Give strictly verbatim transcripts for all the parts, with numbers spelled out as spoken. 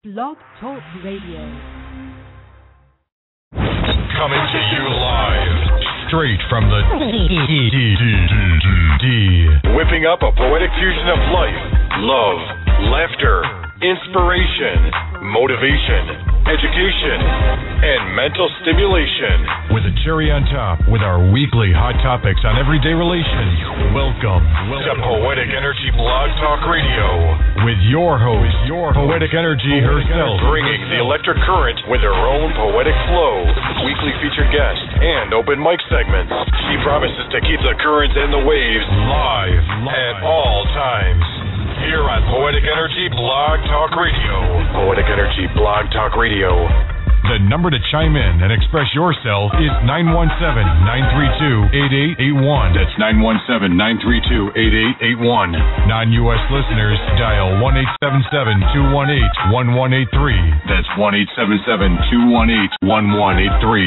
Blog Talk Radio. Coming to you live, straight from the D. Whipping up a poetic fusion of life, love, laughter, inspiration, motivation, education, and mental stimulation. With a cherry on top, with our weekly hot topics on everyday relations. Welcome, welcome to Poetic Energy Blog Talk Radio with your host, your Poetic Energy herself, bringing the electric current with her own poetic flow, weekly featured guests, and open mic segments. She promises to keep the currents and the waves live, live. at all times. Here on Poetic Energy Blog Talk Radio. Poetic Energy Blog Talk Radio. The number to chime in and express yourself is nine one seven, nine three two, eight eight eight one. That's nine one seven, nine three two, eight eight eight one. Non-U S listeners, dial one eight seven seven, two one eight, one one eight three. That's one eight seven seven, two one eight, one one eight three.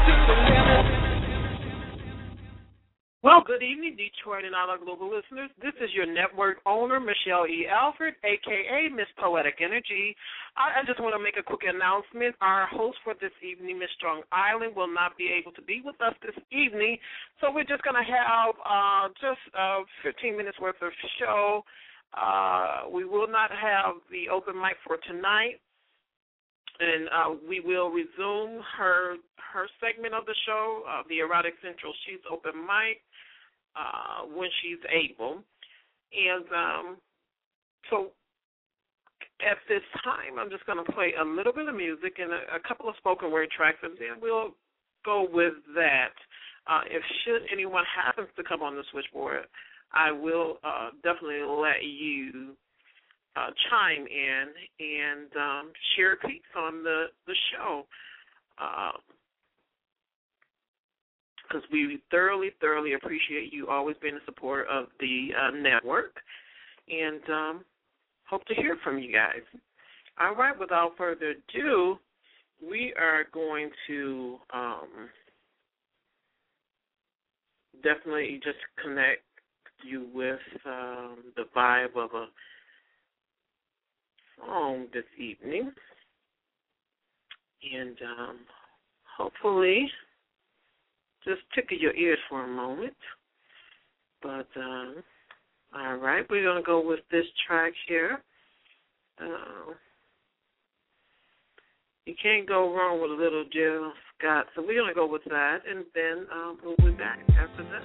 Well, good evening, Detroit and all our global listeners. This is your network owner, Michelle E. Alford, a k a. Miss Poetic Energy. I, I just want to make a quick announcement. Our host for this evening, Miss Strong Island, will not be able to be with us this evening, so we're just going to have uh, just uh, fifteen minutes worth of show. Uh, we will not have the open mic for tonight, and uh, we will resume her her segment of the show, uh, the Erotic Central Sheets open mic, uh, when she's able. And um, so at this time, I'm just going to play a little bit of music and a, a couple of spoken word tracks, and then we'll go with that. Uh, if should anyone happens to come on the switchboard, I will uh, definitely let you Uh, chime in and um, share a piece on the, the show, because uh, we thoroughly, thoroughly appreciate you always being a supporter of the uh, network, and um, hope to hear from you guys. All right, without further ado, we are going to um, definitely just connect you with um, the vibe of a song this evening, and um, hopefully just tickle your ears for a moment. But um, all right, we're going to go with this track here. Uh, you can't go wrong with a little Jill Scott, so we're going to go with that, and then um, we'll be back after that.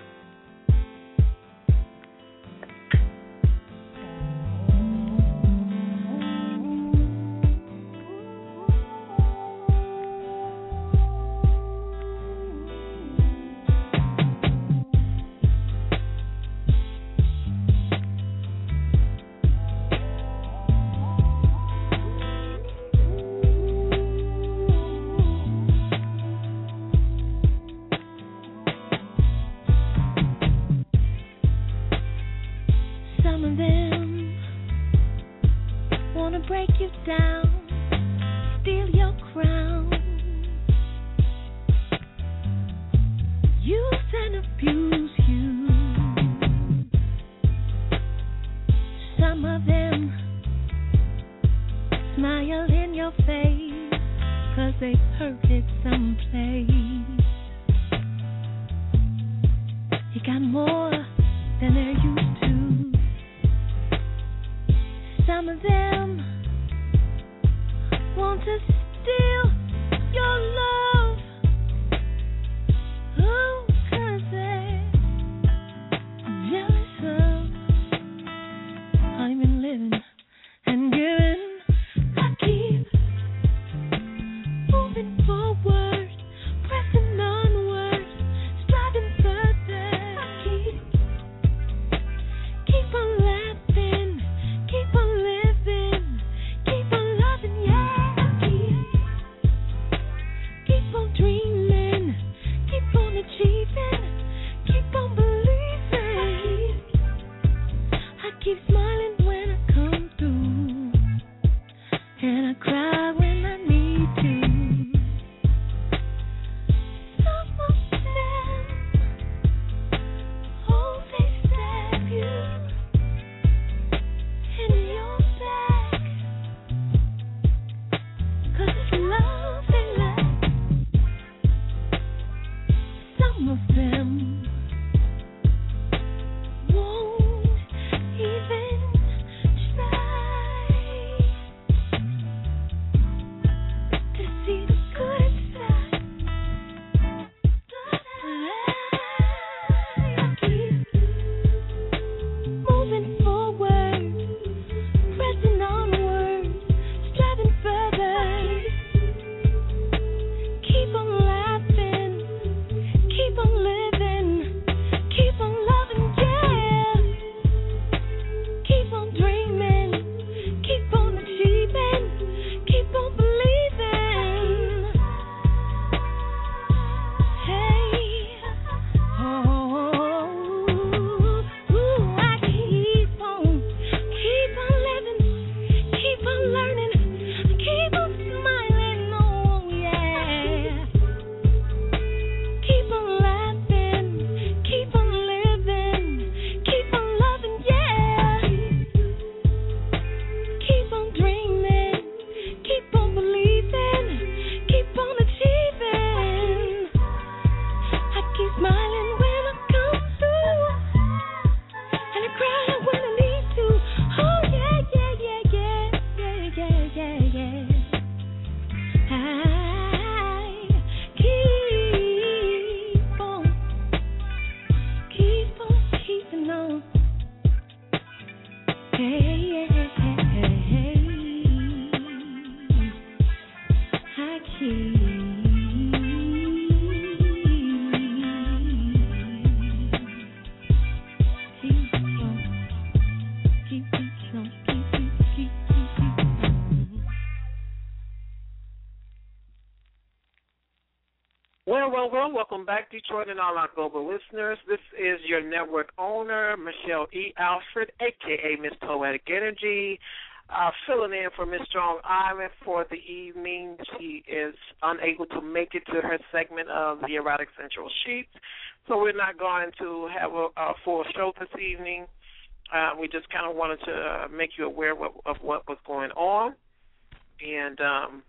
Well, well, well, welcome back, Detroit and all our global listeners. This is your network owner, Michelle E. Alfred, a k a. Miss Poetic Energy, uh, filling in for Miss Strong Island for the evening. She is unable to make it to her segment of the Erotic Central Sheets, so we're not going to have a, a full show this evening. Uh, we just kind of wanted to uh, make you aware of what, of what was going on, and um,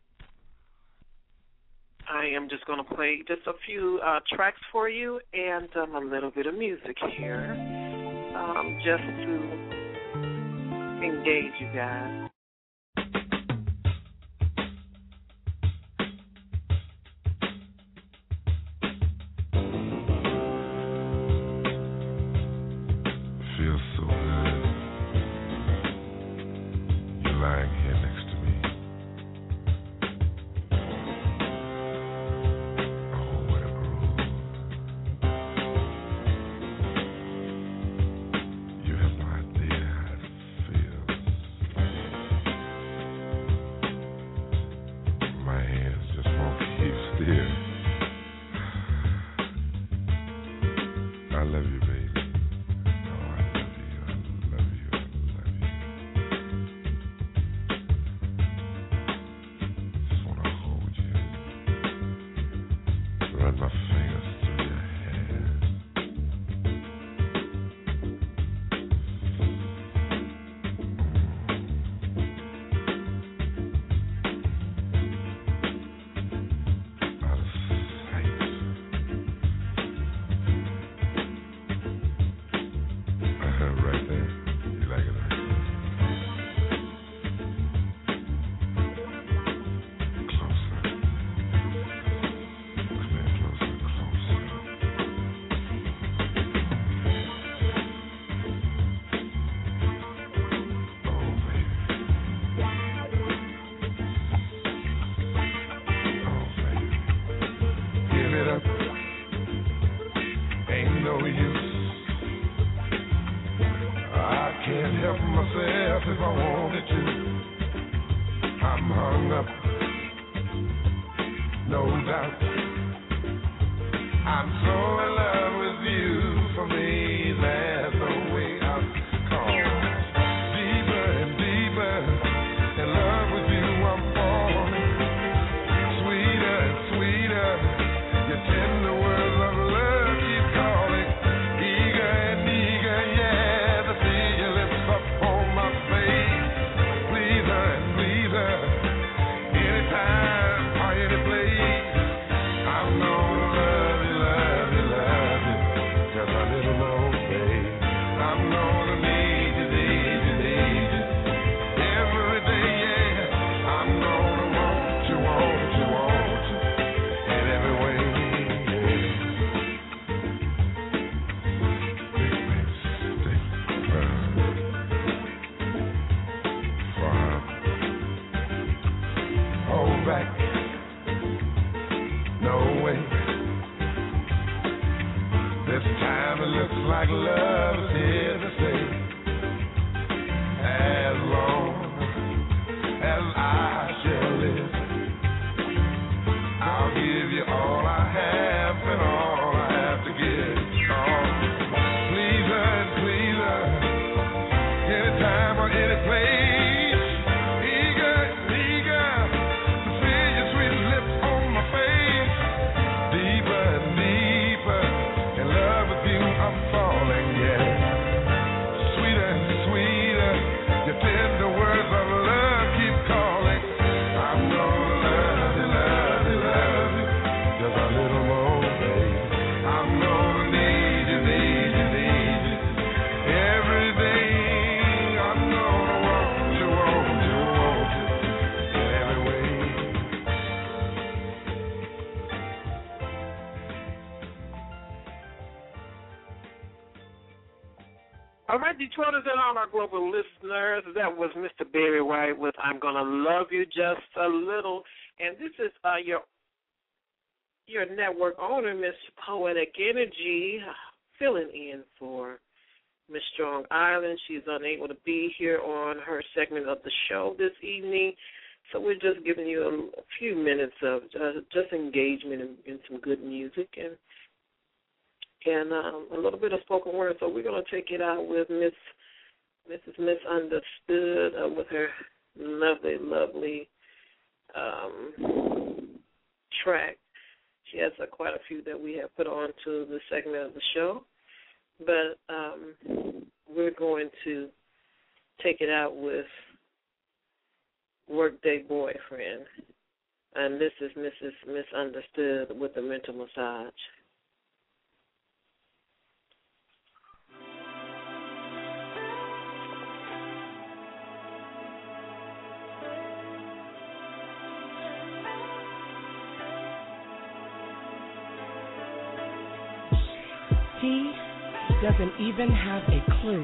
I am just going to play just a few uh, tracks for you and um, a little bit of music here, um, just to engage you guys. Feels so good. You're lying here next to me. Falling, yeah. All right, Detroiters and all our global listeners, that was Mister Barry White with I'm Gonna Love You Just a Little. And this is uh, your your network owner, Miss Poetic Energy, filling in for Miss Strong Island. She's unable to be here on her segment of the show this evening. So we're just giving you a, a few minutes of uh, just engagement in, in some good music and and um, a little bit of spoken word. So we're going to take it out with Miss Missus Misunderstood uh, with her lovely, lovely um, track. She has uh, quite a few that we have put on to the segment of the show. But um, we're going to take it out with Workday Boyfriend. And this is Missus Misunderstood with the mental massage. He doesn't even have a clue.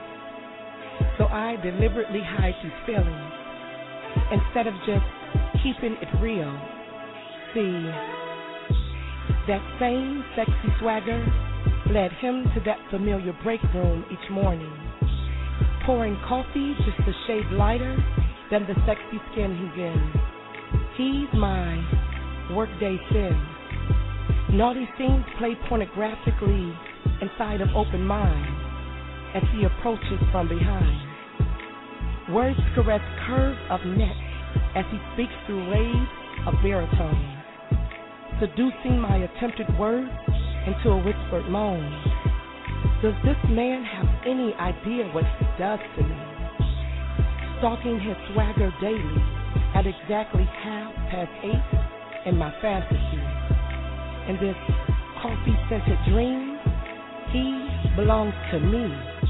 So I deliberately hide his feelings instead of just keeping it real. See, that same sexy swagger led him to that familiar break room each morning, pouring coffee just a shade lighter than the sexy skin he's in. He's my workday sin. Naughty scenes play pornographically inside of open mind as he approaches from behind. Words caress curves of neck as he speaks through waves of baritone, seducing my attempted words into a whispered moan. Does this man have any idea what he does to me? Stalking his swagger daily at exactly half past eight in my fantasy. In this coffee-scented dream, he belongs to me.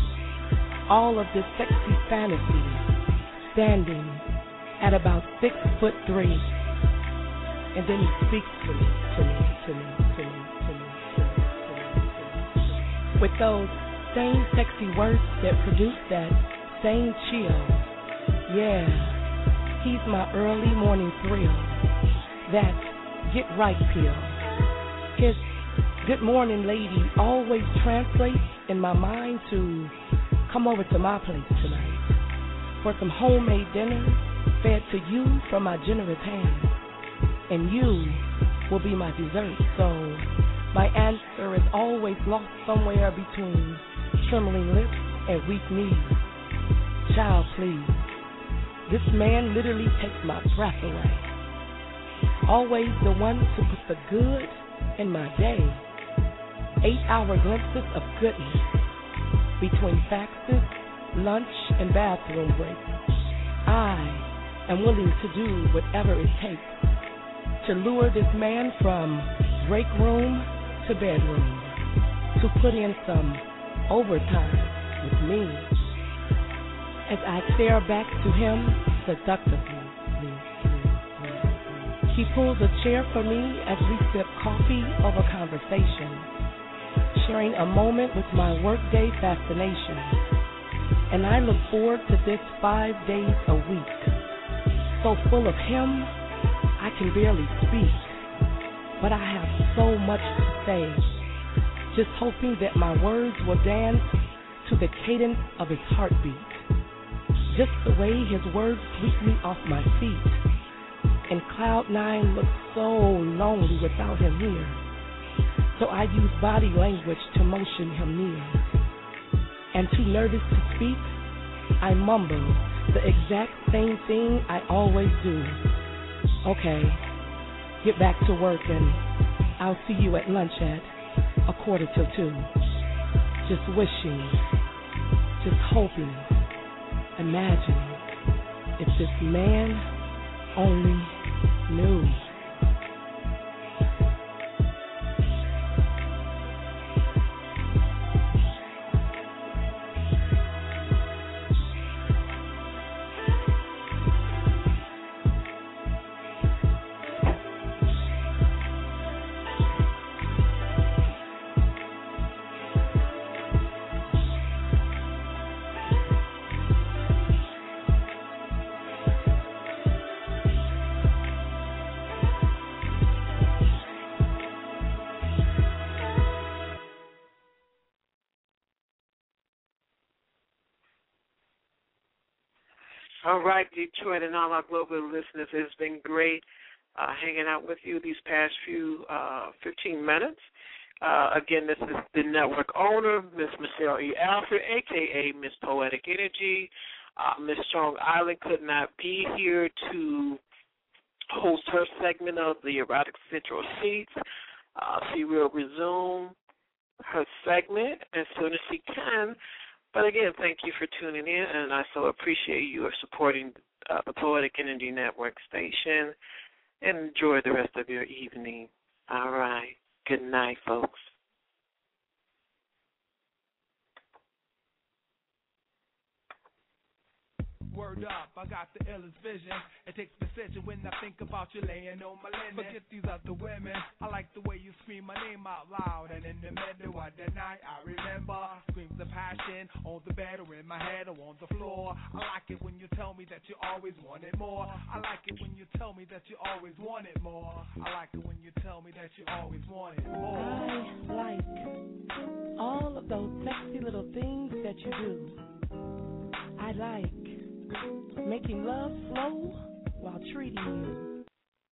All of this sexy fantasy, standing at about six foot three. And then he speaks to me, to me, to me, to me, to me, to me, to me, to me. With those same sexy words that produce that same chill. Yeah, he's my early morning thrill. That get right pill. His good morning lady always translates in my mind to come over to my place tonight for some homemade dinner fed to you from my generous hands. And you will be my dessert. So my answer is always lost somewhere between trembling lips and weak knees. Child, please. This man literally takes my breath away. Always the one to put the good in my day. Eight-hour glimpses of goodness between faxes, lunch, and bathroom breaks. I am willing to do whatever it takes to lure this man from break room to bedroom, to put in some overtime with me as I stare back to him seductively. He pulls a chair for me as we sip coffee over conversation, sharing a moment with my workday fascination. And I look forward to this five days a week, so full of him I can barely speak, but I have so much to say, just hoping that my words will dance to the cadence of his heartbeat, just the way his words sweep me off my feet. And Cloud Nine looks so lonely without him here. So I use body language to motion him near. And too nervous to speak, I mumble the exact same thing I always do. Okay, get back to work and I'll see you at lunch at a quarter till two. Just wishing, just hoping, imagining if this man only knew. All right, Detroit and all our global listeners, it's been great uh, hanging out with you these past few uh, fifteen minutes. Uh, again, this is the network owner, Miss Michelle E. Alford, a k a. Miss Poetic Energy. Uh, Miss Strong Island could not be here to host her segment of the Erotic Central Seats. Uh, she will resume her segment as soon as she can. But again, thank you for tuning in, and I so appreciate you supporting uh, the Poetic Energy Network station. And enjoy the rest of your evening. All right. Good night, folks. Word up, I got the illest vision. It takes precision when I think about you laying on my linen. Forget these other women. I like the way you scream my name out loud. And in the middle of the night, I remember screams of passion on the bed or in my head or on the floor. I like it when you tell me that you always wanted more. I like it when you tell me that you always wanted more. I like it when you tell me that you always wanted more. I like all of those sexy little things that you do. I like making love slow while treating you.